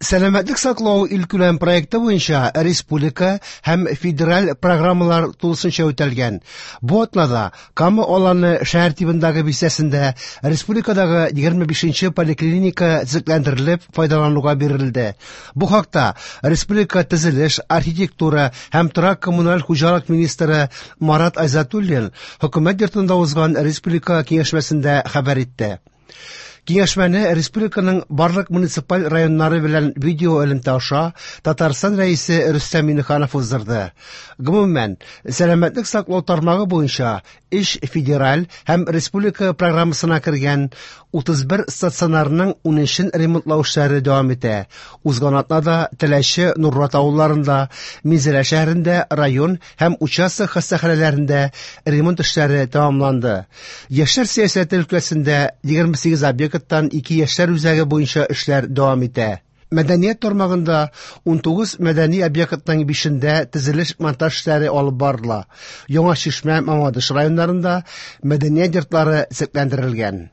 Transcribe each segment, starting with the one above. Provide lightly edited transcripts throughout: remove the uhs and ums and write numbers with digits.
Сәламәтлек саклау илкүләм проекты буенча республика һәм федераль программалар тулысынча үтәлгән. Бу атнада Кама Аланы шәһәр тибындагы бистәсендә республикадагы 25-нче поликлиника төзекләндерелеп файдалануга бирелде. Бу хакта республика төзелеш, архитектура һәм торак коммуналь хуҗалык министры Марат Айзатуллин хөкүмәт йортында узган республика киңәшмәсендә хәбәр итте. Киңәшмәне республиканың барлык муниципаль районнары белән видео элемтә аша Татарстан рәисе Рөстәм Миңнеханов уздырды. Гомумән, сәламәтлек саклау тармагы буенча эш федераль һәм республика программасына кергән 31 стационарның 13-ен ремонтлау эшләре дәвам итә. Узган атнада Теләче, Нуррат авылларында, Мизелә шәһәрендә район һәм участок хастаханәләрендә ремонт эшләре тәмамланды. Яшьләр сәясәте өлкәсендә 28 объекттан 2 яшьләр үзәге буенча эшләр дәвам итә. Мәдәният тармагында 19 мәдәни объекттан 5-ндә төзелеш-монтаж эшләре алып барыла. Яңа Чишмә, Мамадыш районнарында мәдәният йортлары төзекләндерелгән.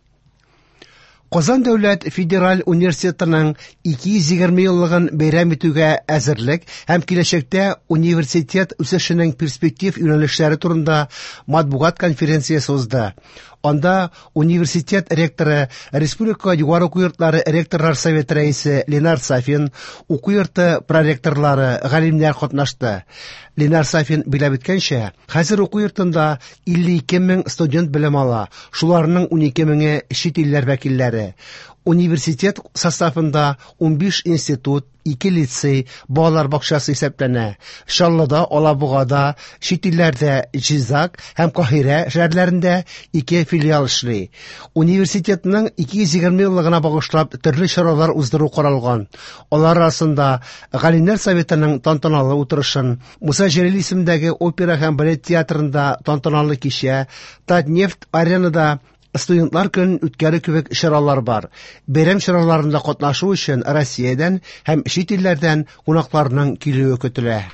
Казан дәүләт федераль университетының 220 еллыгын бәйрәм итүгә әзерлек һәм киләчәктә университет үсешенең перспектив юнәлешләре турында матбугат конференциясе узды. Анда университет ректоры, республика югары уку йортлары ректорлар советы рәисе Ленар Сафин, уку йорты проректорлары, галимнәр катнашты. Ленар Сафин биләп иткәнчә, хәзер уку йортында 52 мең студент белем ала, шуларның 12 меңе чит илләр вәкилләре. Университет составында 15 институт, 2 лицей, балалар бакчасы исәпләнә. Шаллыда, Алабугада, чит илләрдә Җизак һәм Каһирә шәһәрләрендә 2 филиал эшли. Университетның 220 еллыгына багышлап төрле чаралар уздыру каралган. Алар арасында Галимнәр советының тантаналы утырышын, Муса Җәлил исемендәге опера һәм балет театрында тантаналы кичә, Татнефть аренада студентлар көнен үткәрү кебек чаралар бар. Бәйрәм чараларында катнашу өчен Россиядән һәм чит илләрдән кунакларның килүе көтелә.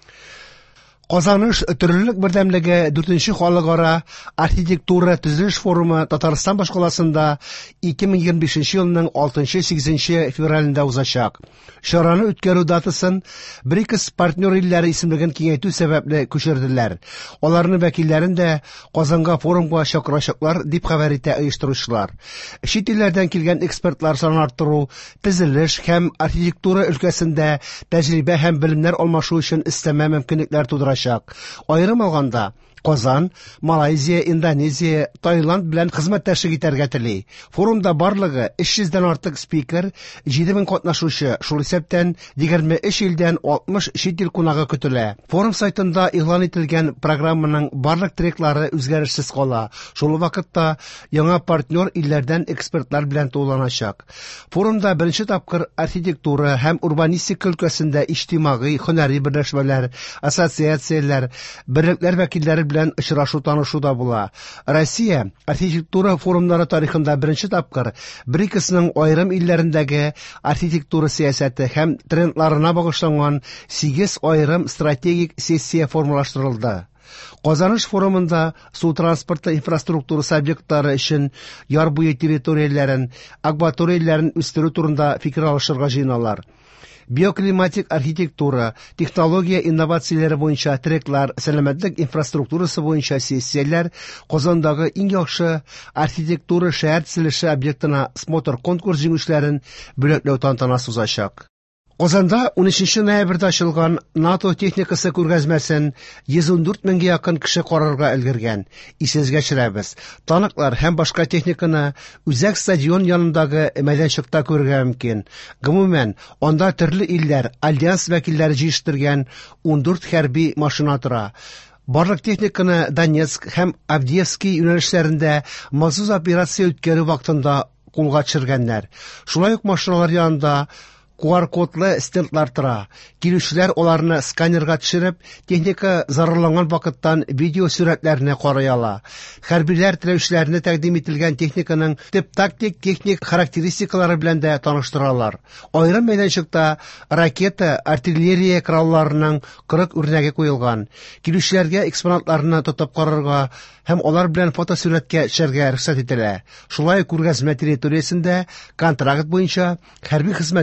Казаныш төрлелек бердәмлеге 4-нче халыкара архитектура төзелеш форумы Татарстан башкаласында 2025 елның 6-8 февралендә узачак. Чараны үткәрү датасын БРИКС партнер илләре исемлеген киңәйтү сәбәпле күчерделәр. Аларның вәкилләрен дә Казанга форумга чакырачаклар дип хәбәр итә оештыручылар. Чит илләрдән килгән экспертлар санын арттыру, төзелеш һәм архитектура өлкәсендә тәҗрибә һәм белемнәр алмашу өчен өстәмә мөмкинлекләр тудырачак. Аерым алганда, Казан, Малайзия, Индонезия, Таиланд белән хезмәттәшлек итәргә тели. Форумда барлыгы 300-дән артык спикер, 7000 катнашучы, шул исәптән 23 илдән 60 чит ил кунагы көтелә. Форум сайтында игълан ителгән программаның барлык треклары үзгәрешсез кала. Шул вакытта яңа партнер илләрдән экспертлар белән туланачак. Форумда беренче тапкыр архитектура һәм урбанистика өлкәсендә иҗтимагый, һөнәри берләшмәләр, ассоциацияләр, берлекләр вәкилләре белән очрашу танышу да була. Россия архитектура форумнары тарихында беренче тапкыр БРИКСның аерым илләрендәге архитектура сәясәте һәм трендларына багышланган 8 аерым стратегик сессия формалаштырылды. Казаныш форумында су транспорты инфраструктурасы объектлары өчен яр буе территорияләрен, акваторияләрен үстерү турында фикер алышырга җыеналар. Биоклиматик архитектура, технология инновацияләре буенча треклар, сәламәтлек инфраструктурасы буенча сессияләр, Казандагы иң яхшы архитектура шәһәр төзелеше объектына смотр конкурс җиңүчеләрен бүләкләү тантанасы узачак. Казанда 13 ноябрьдә ачылган НАТО техникасы күргәзмәсен 114 меңгә якын кеше карарга өлгергән. Исезгә төшерәбез. Танклар һәм башка техниканы Үзәк стадион янындагы мәйданчыкта күрергә мөмкин. Гомумән, анда төрле илләр, альянс вәкилләре җыештырган 14 хәрби машина тора. Барлык техниканы Донецк һәм Авдеевский юнәлешләрендә махсус операция үткәрү вакытында кулга төшергәннәр. Шулай ук машиналар янында QR-кодлы стендлар тора. Килүчеләр аларны сканерга төшереп, техника зарарланган вакыттан видео сүрәтләрне карый ала. Хәрбиләр теләүчеләрне тәкъдим ителгән техниканың тип-тактик техник характеристикалары белән дә таныштыралар. Аерым мәйданчыкта ракета, артиллерия коралларының 40 үрнәге куелган. Килүчеләргә экспонатларны тотып карарга һәм алар белән фотосурәткә төшәргә рөхсәт ителә. Шулай күргәзмә территориясендә контракт буенча хәрби хезмәткә сайлап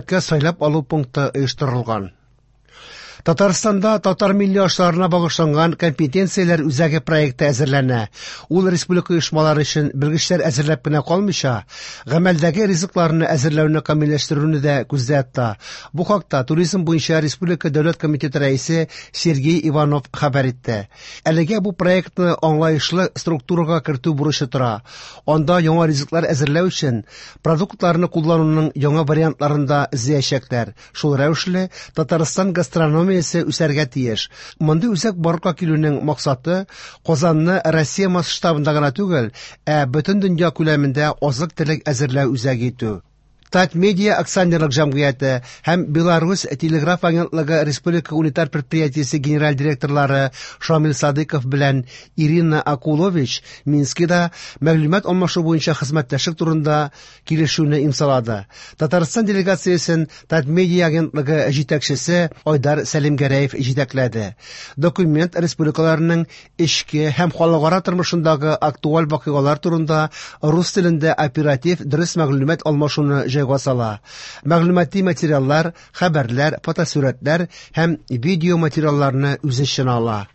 билгеләп алу пункты оештырылган. Татарстанда татар милли ашларына багышланган компетенцияләр үзәге проекты әзерләнә. Ул республика оешмалары өчен белгечләр әзерләп кенә калмыйча, гамәлдәге ризыкларны әзерләүне камилләштерүне дә күздә тота. Бу хакта Туризм буенча Республика дәүләт комитеты рәисе Сергей Иванов хәбәр итте. Әлегә бу проектны аңлаешлы структурага кертү бурычы тора. Анда яңа ризыклар әзерләү өчен продуктларны куллануның яңа вариантларында эзләячәкләр. Шул рәвешле Татарстан гастрономия үсәргә тиеш. Мондый үзәк барлыкка килүнең максаты Казанны Россия масштабында гына түгел, бөтен дөнья күләмендә азык-төлек әзерләү үзәге итү. Татмедиа акционерлык җәмгыяте һәм Беларусь телеграф агентлыгы Республика унитар предприятиесе генераль директорлары Шамил Садыков белән Ирина Акулович Минскида мәгълүмат алмашу буенча хезмәттәшлек турында килешүне имзалады. Татарстан делегациясен Татмедиа агентлыгы җитәкчесе Айдар Сәлимгәрәев җитәкләде. Документ республикаларның эчке һәм халыкара тормышындагы актуаль вакыйгалар турында рус телендә оператив дөрес мәгълүмат алмашуны җайга сала. Мәгълүмати материаллар, хәбәрләр, фотосурәтләр һәм видео материалларны үз эченә ала.